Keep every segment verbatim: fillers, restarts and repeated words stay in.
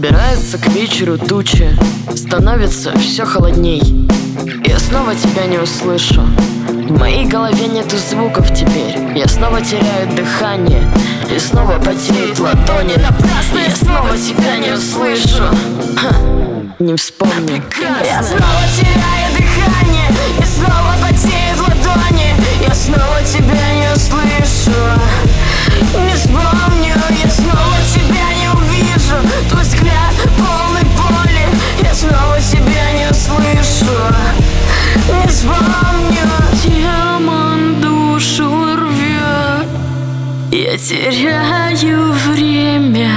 Собирается к вечеру тучи, становится все холодней. Я снова тебя не услышу. В моей голове нету звуков теперь. Я снова теряю дыхание, и снова потеют ладони. Я снова тебя не услышу. Ха, не вспомню. Я снова теряю дыхание, и снова потеют ладони. Я снова тебя не услышу. Не вспомню, я снова тебя не увижу. Твой взгляд полный боли. Я снова тебя не услышу. Не вспомню. Демон душу рвет. Я теряю время,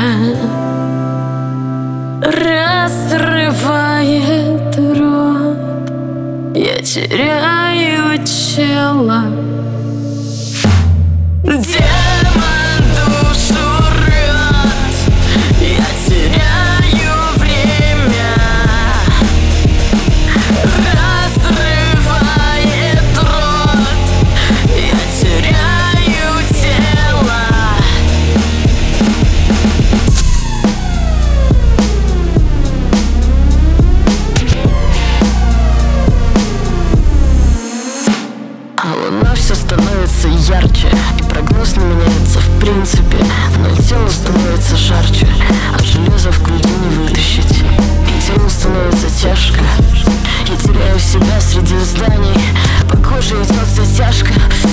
разрывает рот. Я теряю тело. Демон душу рвет. Я теряю время, разрывает рот. Я теряю тело. А луна все становится ярче, и прогноз не меняется в принципе. Но тело становится жарче, а железо в груди не вытащить. И телу становится тяжко. Я теряю себя среди зданий, по коже идет затяжка.